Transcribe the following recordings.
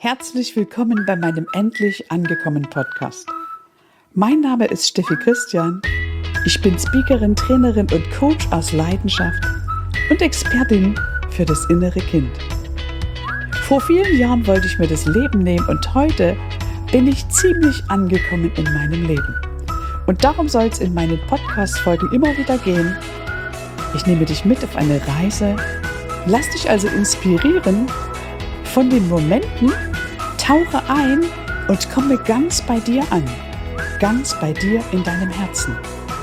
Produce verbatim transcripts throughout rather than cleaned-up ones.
Herzlich willkommen bei meinem Endlich angekommen Podcast. Mein Name ist Steffi Christian. Ich bin Speakerin, Trainerin und Coach aus Leidenschaft und Expertin für das innere Kind. Vor vielen Jahren wollte ich mir das Leben nehmen und heute bin ich ziemlich angekommen in meinem Leben. Und darum soll es in meinen Podcast-Folgen immer wieder gehen. Ich nehme dich mit auf eine Reise, lass dich also inspirieren von den Momenten, tauche ein und komme ganz bei dir an, ganz bei dir in deinem Herzen.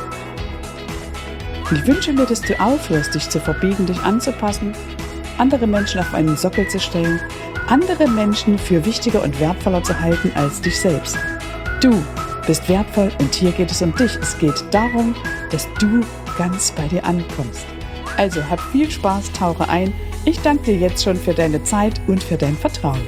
Ich wünsche mir, dass du aufhörst, dich zu verbiegen, dich anzupassen, andere Menschen auf einen Sockel zu stellen, andere Menschen für wichtiger und wertvoller zu halten als dich selbst. Du bist wertvoll und hier geht es um dich. Es geht darum, dass du ganz bei dir ankommst. Also hab viel Spaß, tauche ein. Ich danke dir jetzt schon für deine Zeit und für dein Vertrauen.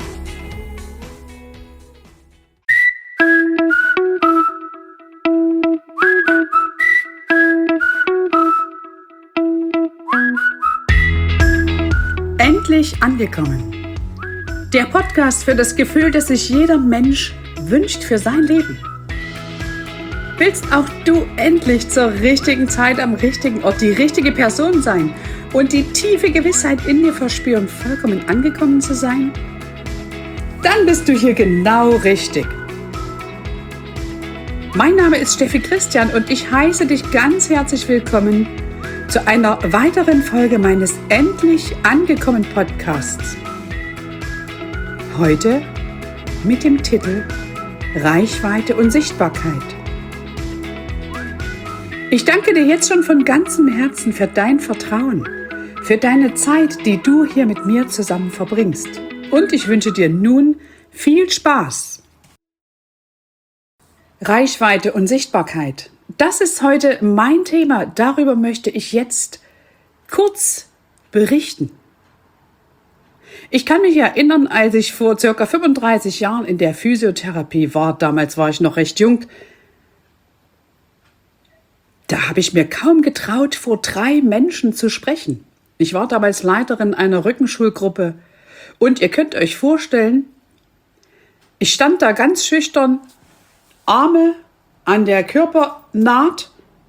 Endlich angekommen. Der Podcast für das Gefühl, das sich jeder Mensch wünscht für sein Leben. Willst auch du endlich zur richtigen Zeit am richtigen Ort die richtige Person sein und die tiefe Gewissheit in dir verspüren, vollkommen angekommen zu sein? Dann bist du hier genau richtig. Mein Name ist Steffi Christian und ich heiße dich ganz herzlich willkommen zu einer weiteren Folge meines Endlich angekommen Podcasts. Heute mit dem Titel Reichweite und Sichtbarkeit. Ich danke dir jetzt schon von ganzem Herzen für dein Vertrauen, für deine Zeit, die du hier mit mir zusammen verbringst. Und ich wünsche dir nun viel Spaß. Reichweite und Sichtbarkeit. Das ist heute mein Thema. Darüber möchte ich jetzt kurz berichten. Ich kann mich erinnern, als ich vor circa fünfunddreißig Jahren in der Physiotherapie war, damals war ich noch recht jung, da habe ich mir kaum getraut, vor drei Menschen zu sprechen. Ich war damals Leiterin einer Rückenschulgruppe und ihr könnt euch vorstellen, ich stand da ganz schüchtern, Arme an der Körpernaht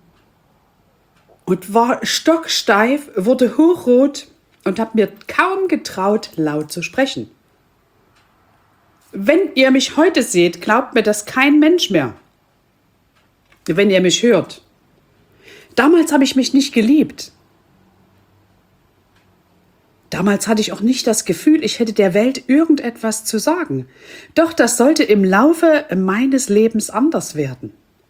und war stocksteif, wurde hochrot und habe mir kaum getraut, laut zu sprechen. Wenn ihr mich heute seht, glaubt mir das kein Mensch mehr, wenn ihr mich hört. Damals habe ich mich nicht geliebt. Damals hatte ich auch nicht das Gefühl, ich hätte der Welt irgendetwas zu sagen. Doch das sollte im Laufe meines Lebens anders werden.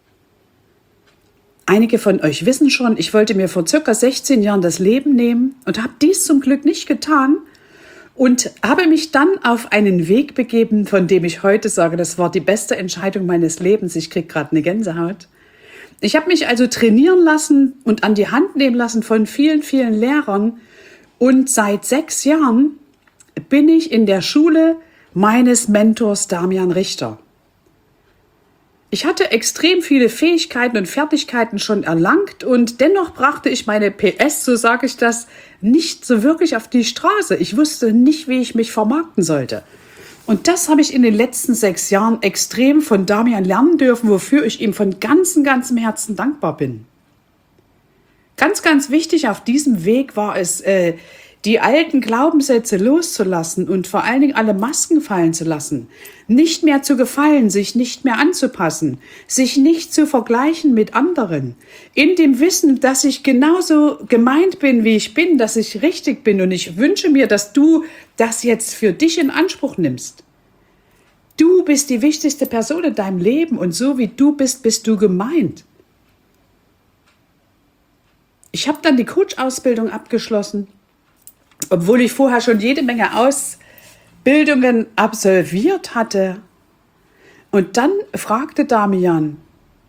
Einige von euch wissen schon, ich wollte mir vor circa sechzehn Jahren das Leben nehmen und habe dies zum Glück nicht getan und habe mich dann auf einen Weg begeben, von dem ich heute sage, das war die beste Entscheidung meines Lebens. Ich kriege gerade eine Gänsehaut. Ich habe mich also trainieren lassen und an die Hand nehmen lassen von vielen, vielen Lehrern und seit sechs Jahren bin ich in der Schule meines Mentors Damian Richter. Ich hatte extrem viele Fähigkeiten und Fertigkeiten schon erlangt und dennoch brachte ich meine P S, so sage ich das, nicht so wirklich auf die Straße. Ich wusste nicht, wie ich mich vermarkten sollte. Und das habe ich in den letzten sechs Jahren extrem von Damian lernen dürfen, wofür ich ihm von ganzem, ganzem Herzen dankbar bin. Ganz, ganz wichtig auf diesem Weg war es, äh, die alten Glaubenssätze loszulassen und vor allen Dingen alle Masken fallen zu lassen. Nicht mehr zu gefallen, sich nicht mehr anzupassen, sich nicht zu vergleichen mit anderen. In dem Wissen, dass ich genauso gemeint bin, wie ich bin, dass ich richtig bin. Und ich wünsche mir, dass du das jetzt für dich in Anspruch nimmst. Du bist die wichtigste Person in deinem Leben und so wie du bist, bist du gemeint. Ich habe dann die Coach-Ausbildung abgeschlossen, obwohl ich vorher schon jede Menge Ausbildungen absolviert hatte. Und dann fragte Damian,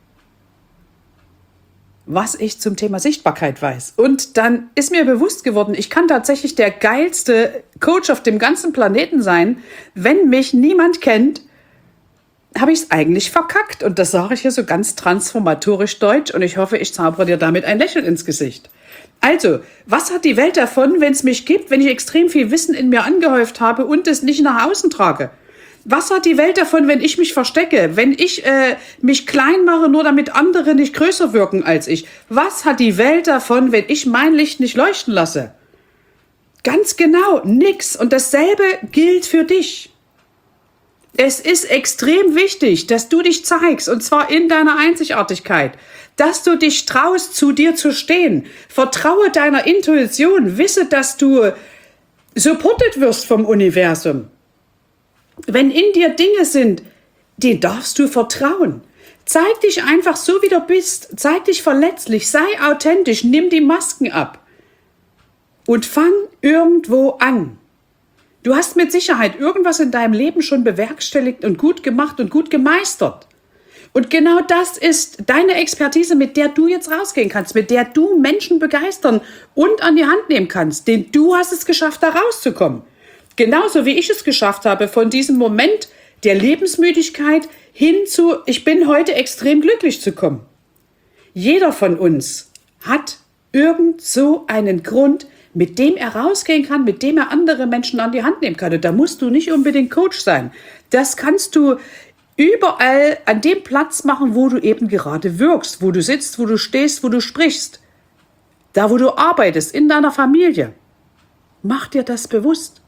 was ich zum Thema Sichtbarkeit weiß. Und dann ist mir bewusst geworden, ich kann tatsächlich der geilste Coach auf dem ganzen Planeten sein. Wenn mich niemand kennt, habe ich es eigentlich verkackt. Und das sage ich hier so ganz transformatorisch deutsch und ich hoffe, ich zaubere dir damit ein Lächeln ins Gesicht. Also, was hat die Welt davon, wenn es mich gibt, wenn ich extrem viel Wissen in mir angehäuft habe und es nicht nach außen trage? Was hat die Welt davon, wenn ich mich verstecke, wenn ich äh, mich klein mache, nur damit andere nicht größer wirken als ich? Was hat die Welt davon, wenn ich mein Licht nicht leuchten lasse? Ganz genau, nix. Und dasselbe gilt für dich. Es ist extrem wichtig, dass du dich zeigst, und zwar in deiner Einzigartigkeit, dass du dich traust, zu dir zu stehen. Vertraue deiner Intuition, wisse, dass du supported wirst vom Universum. Wenn in dir Dinge sind, denen darfst du vertrauen. Zeig dich einfach so, wie du bist. Zeig dich verletzlich, sei authentisch, nimm die Masken ab und fang irgendwo an. Du hast mit Sicherheit irgendwas in deinem Leben schon bewerkstelligt und gut gemacht und gut gemeistert. Und genau das ist deine Expertise, mit der du jetzt rausgehen kannst, mit der du Menschen begeistern und an die Hand nehmen kannst. Denn du hast es geschafft, da rauszukommen. Genauso wie ich es geschafft habe, von diesem Moment der Lebensmüdigkeit hin zu, ich bin heute extrem glücklich zu kommen. Jeder von uns hat irgend so einen Grund, mit dem er rausgehen kann, mit dem er andere Menschen an die Hand nehmen kann. Und da musst du nicht unbedingt Coach sein. Das kannst du überall an dem Platz machen, wo du eben gerade wirkst, wo du sitzt, wo du stehst, wo du sprichst. Da, wo du arbeitest, in deiner Familie. Mach dir das bewusst.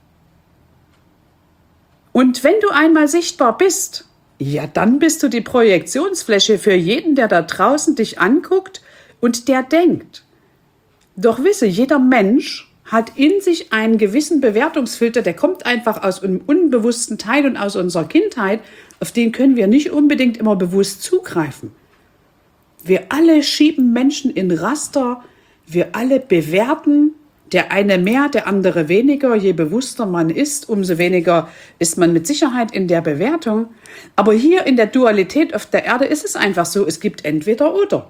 Und wenn du einmal sichtbar bist, ja, dann bist du die Projektionsfläche für jeden, der da draußen dich anguckt und der denkt. Doch wisse, jeder Mensch hat in sich einen gewissen Bewertungsfilter, der kommt einfach aus einem unbewussten Teil und aus unserer Kindheit, auf den können wir nicht unbedingt immer bewusst zugreifen. Wir alle schieben Menschen in Raster, wir alle bewerten, der eine mehr, der andere weniger. Je bewusster man ist, umso weniger ist man mit Sicherheit in der Bewertung. Aber hier in der Dualität auf der Erde ist es einfach so, es gibt entweder oder.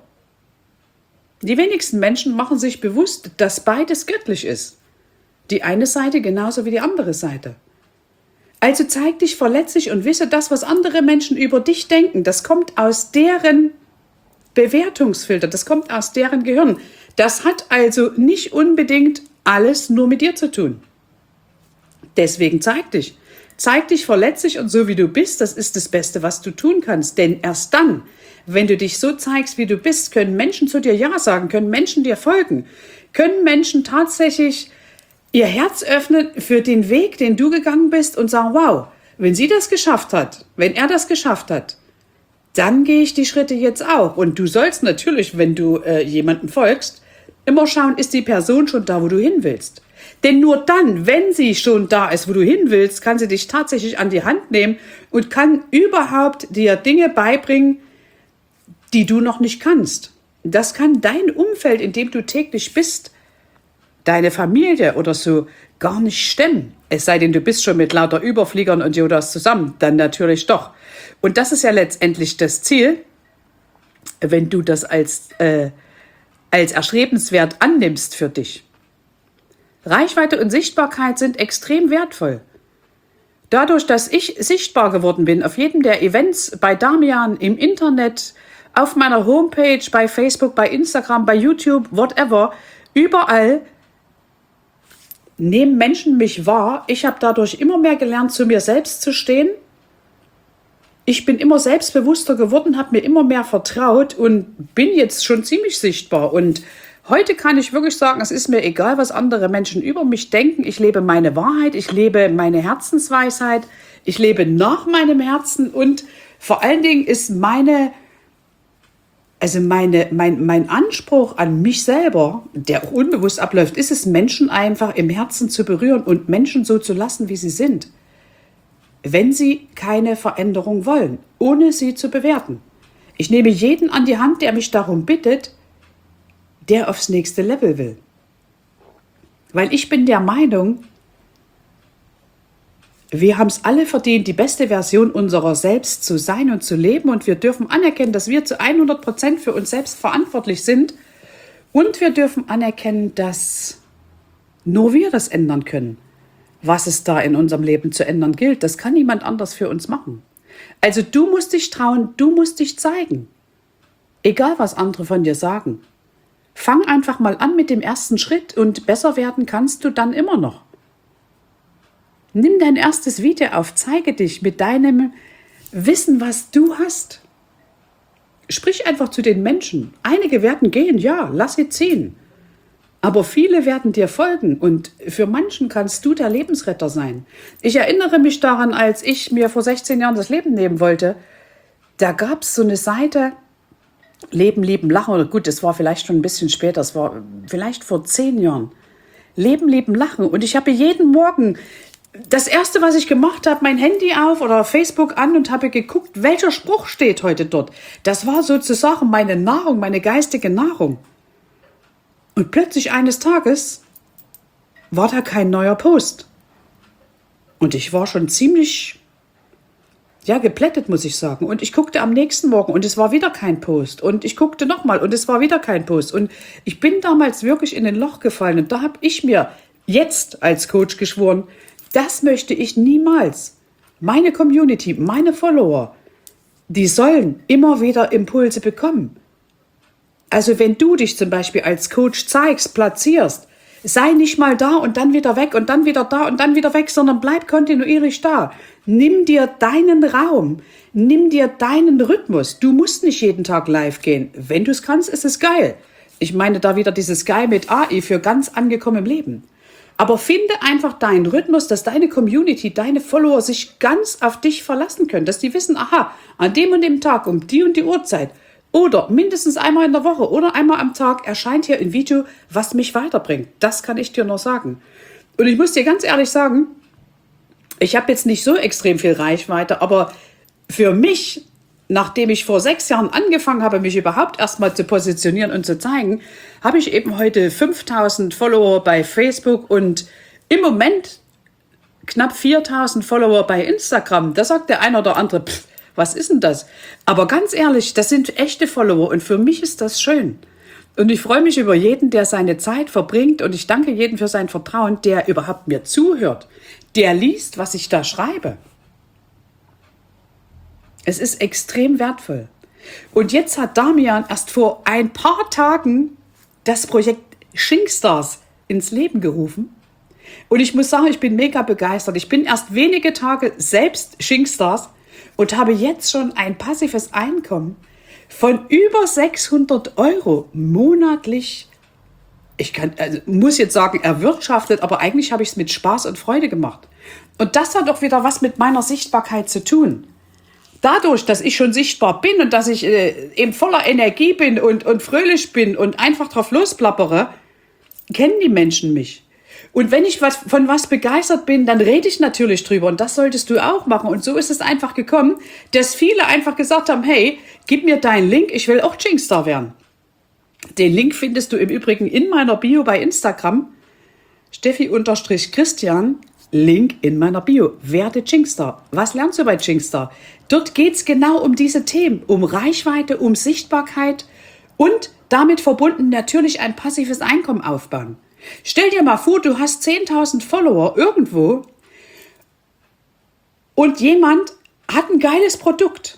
Die wenigsten Menschen machen sich bewusst, dass beides göttlich ist. Die eine Seite genauso wie die andere Seite. Also zeig dich verletzlich und wisse, das, was andere Menschen über dich denken, das kommt aus deren Bewertungsfilter, das kommt aus deren Gehirn. Das hat also nicht unbedingt alles nur mit dir zu tun. Deswegen zeig dich. Zeig dich verletzlich und so wie du bist, das ist das Beste, was du tun kannst. Denn erst dann, wenn du dich so zeigst, wie du bist, können Menschen zu dir Ja sagen, können Menschen dir folgen, können Menschen tatsächlich ihr Herz öffnen für den Weg, den du gegangen bist und sagen, wow, wenn sie das geschafft hat, wenn er das geschafft hat, dann gehe ich die Schritte jetzt auch. Und du sollst natürlich, wenn du äh, jemandem folgst, immer schauen, ist die Person schon da, wo du hin willst. Denn nur dann, wenn sie schon da ist, wo du hin willst, kann sie dich tatsächlich an die Hand nehmen und kann überhaupt dir Dinge beibringen, die du noch nicht kannst. Das kann dein Umfeld, in dem du täglich bist, deine Familie oder so, gar nicht stemmen. Es sei denn, du bist schon mit lauter Überfliegern und Yodas zusammen, dann natürlich doch. Und das ist ja letztendlich das Ziel, wenn du das als, äh, als erstrebenswert annimmst für dich. Reichweite und Sichtbarkeit sind extrem wertvoll. Dadurch, dass ich sichtbar geworden bin auf jedem der Events bei Damian, im Internet, auf meiner Homepage, bei Facebook, bei Instagram, bei YouTube, whatever, überall nehmen Menschen mich wahr. Ich habe dadurch immer mehr gelernt, zu mir selbst zu stehen. Ich bin immer selbstbewusster geworden, habe mir immer mehr vertraut und bin jetzt schon ziemlich sichtbar. Und heute kann ich wirklich sagen, es ist mir egal, was andere Menschen über mich denken. Ich lebe meine Wahrheit, ich lebe meine Herzensweisheit, ich lebe nach meinem Herzen und vor allen Dingen ist meine Also meine, mein, mein Anspruch an mich selber, der auch unbewusst abläuft, ist es, Menschen einfach im Herzen zu berühren und Menschen so zu lassen, wie sie sind. Wenn sie keine Veränderung wollen, ohne sie zu bewerten. Ich nehme jeden an die Hand, der mich darum bittet, der aufs nächste Level will. Weil ich bin der Meinung, wir haben es alle verdient, die beste Version unserer selbst zu sein und zu leben. Und wir dürfen anerkennen, dass wir zu hundert Prozent für uns selbst verantwortlich sind. Und wir dürfen anerkennen, dass nur wir das ändern können. Was es da in unserem Leben zu ändern gilt, das kann niemand anders für uns machen. Also du musst dich trauen, du musst dich zeigen. Egal, was andere von dir sagen. Fang einfach mal an mit dem ersten Schritt und besser werden kannst du dann immer noch. Nimm dein erstes Video auf, zeige dich mit deinem Wissen, was du hast. Sprich einfach zu den Menschen. Einige werden gehen, ja, lass sie ziehen. Aber viele werden dir folgen und für manchen kannst du der Lebensretter sein. Ich erinnere mich daran, als ich mir vor sechzehn Jahren das Leben nehmen wollte, da gab es so eine Seite, Leben, Lieben, Lachen, oder gut, das war vielleicht schon ein bisschen später, das war vielleicht vor zehn Jahren. Leben, Lieben, Lachen. Und ich habe jeden Morgen, das Erste, was ich gemacht habe, mein Handy auf oder Facebook an und habe geguckt, welcher Spruch steht heute dort. Das war sozusagen meine Nahrung, meine geistige Nahrung. Und plötzlich eines Tages war da kein neuer Post. Und ich war schon ziemlich, ja, geplättet, muss ich sagen. Und ich guckte am nächsten Morgen und es war wieder kein Post. Und ich guckte nochmal und es war wieder kein Post. Und ich bin damals wirklich in ein Loch gefallen. Und da habe ich mir jetzt als Coach geschworen, das möchte ich niemals. Meine Community, meine Follower, die sollen immer wieder Impulse bekommen. Also wenn du dich zum Beispiel als Coach zeigst, platzierst, sei nicht mal da und dann wieder weg und dann wieder da und dann wieder weg, sondern bleib kontinuierlich da. Nimm dir deinen Raum, nimm dir deinen Rhythmus. Du musst nicht jeden Tag live gehen. Wenn du es kannst, ist es geil. Ich meine da wieder dieses Geil mit A I für ganz angekommen im Leben. Aber finde einfach deinen Rhythmus, dass deine Community, deine Follower sich ganz auf dich verlassen können, dass die wissen, aha, an dem und dem Tag um die und die Uhrzeit oder mindestens einmal in der Woche oder einmal am Tag erscheint hier ein Video, was mich weiterbringt. Das kann ich dir noch sagen. Und ich muss dir ganz ehrlich sagen, ich habe jetzt nicht so extrem viel Reichweite, aber für mich, nachdem ich vor sechs Jahren angefangen habe, mich überhaupt erstmal zu positionieren und zu zeigen, habe ich eben heute fünftausend Follower bei Facebook und im Moment knapp viertausend Follower bei Instagram. Da sagt der eine oder andere, pff, was ist denn das? Aber ganz ehrlich, das sind echte Follower und für mich ist das schön. Und ich freue mich über jeden, der seine Zeit verbringt und ich danke jedem für sein Vertrauen, der überhaupt mir zuhört, der liest, was ich da schreibe. Es ist extrem wertvoll. Und jetzt hat Damian erst vor ein paar Tagen das Projekt Shinkstars ins Leben gerufen. Und ich muss sagen, ich bin mega begeistert. Ich bin erst wenige Tage selbst Shinkstars und habe jetzt schon ein passives Einkommen von über sechshundert Euro monatlich. Ich kann, also muss jetzt sagen, erwirtschaftet, aber eigentlich habe ich es mit Spaß und Freude gemacht. Und das hat auch wieder was mit meiner Sichtbarkeit zu tun. Dadurch, dass ich schon sichtbar bin und dass ich äh, eben voller Energie bin und, und fröhlich bin und einfach drauf losplappere, kennen die Menschen mich. Und wenn ich was, von was begeistert bin, dann rede ich natürlich drüber und das solltest du auch machen. Und so ist es einfach gekommen, dass viele einfach gesagt haben, hey, gib mir deinen Link, ich will auch Shinkster werden. Den Link findest du im Übrigen in meiner Bio bei Instagram, Steffi-Christian, Link in meiner Bio, werde Shinkster. Was lernst du bei Shinkster? Dort geht es genau um diese Themen, um Reichweite, um Sichtbarkeit und damit verbunden natürlich ein passives Einkommen aufbauen. Stell dir mal vor, du hast zehntausend Follower irgendwo und jemand hat ein geiles Produkt.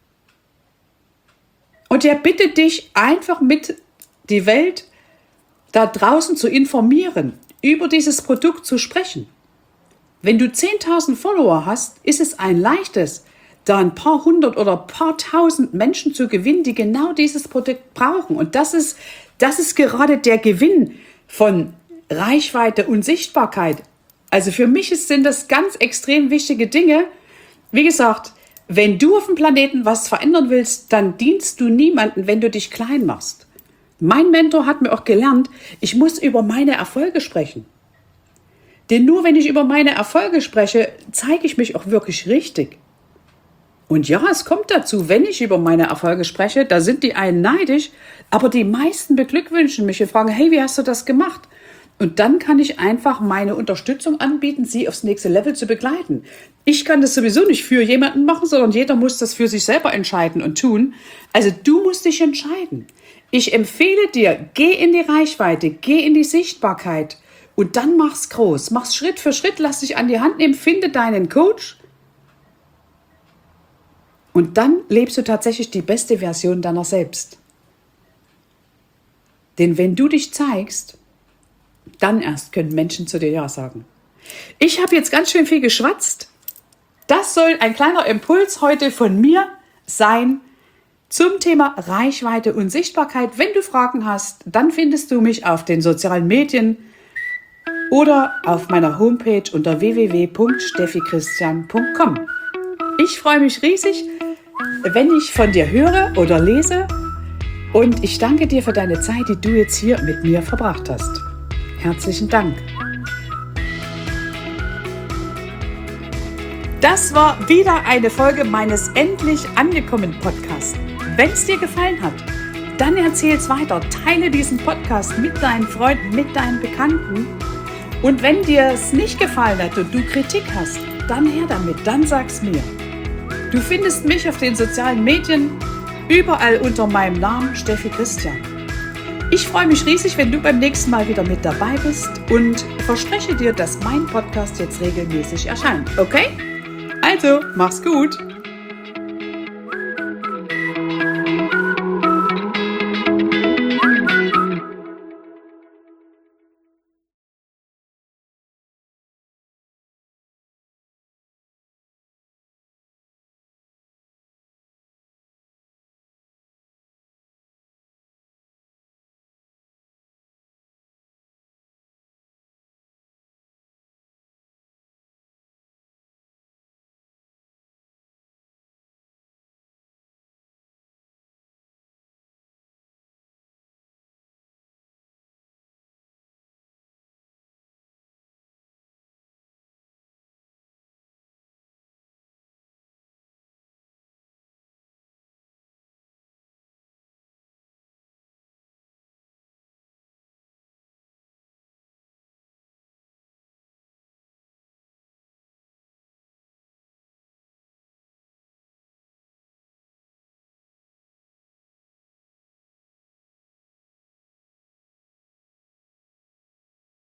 Und der bittet dich einfach mit die Welt da draußen zu informieren, über dieses Produkt zu sprechen. Wenn du zehntausend Follower hast, ist es ein leichtes, da ein paar hundert oder ein paar tausend Menschen zu gewinnen, die genau dieses Produkt brauchen. Und das ist, das ist gerade der Gewinn von Reichweite und Sichtbarkeit. Also für mich sind das ganz extrem wichtige Dinge. Wie gesagt, wenn du auf dem Planeten was verändern willst, dann dienst du niemandem, wenn du dich klein machst. Mein Mentor hat mir auch gelernt, ich muss über meine Erfolge sprechen. Denn nur wenn ich über meine Erfolge spreche, zeige ich mich auch wirklich richtig. Und ja, es kommt dazu, wenn ich über meine Erfolge spreche, da sind die einen neidisch, aber die meisten beglückwünschen mich und fragen, hey, wie hast du das gemacht? Und dann kann ich einfach meine Unterstützung anbieten, sie aufs nächste Level zu begleiten. Ich kann das sowieso nicht für jemanden machen, sondern jeder muss das für sich selber entscheiden und tun. Also du musst dich entscheiden. Ich empfehle dir, geh in die Reichweite, geh in die Sichtbarkeit und dann mach's groß. Mach's Schritt für Schritt, lass dich an die Hand nehmen, finde deinen Coach und dann lebst du tatsächlich die beste Version deiner selbst. Denn wenn du dich zeigst, dann erst können Menschen zu dir Ja sagen. Ich habe jetzt ganz schön viel geschwatzt. Das soll ein kleiner Impuls heute von mir sein zum Thema Reichweite und Sichtbarkeit. Wenn du Fragen hast, dann findest du mich auf den sozialen Medien oder auf meiner Homepage unter w w w punkt steffi christian punkt com. Ich freue mich riesig, wenn ich von dir höre oder lese, und ich danke dir für deine Zeit, die du jetzt hier mit mir verbracht hast. Herzlichen Dank. Das war wieder eine Folge meines Endlich angekommen Podcasts. Wenn es dir gefallen hat, dann erzähl es weiter. Teile diesen Podcast mit deinen Freunden, mit deinen Bekannten. Und wenn dir es nicht gefallen hat und du Kritik hast, dann her damit, dann sag's mir. Du findest mich auf den sozialen Medien überall unter meinem Namen Steffi Christian. Ich freue mich riesig, wenn du beim nächsten Mal wieder mit dabei bist und verspreche dir, dass mein Podcast jetzt regelmäßig erscheint. Okay? Also, mach's gut!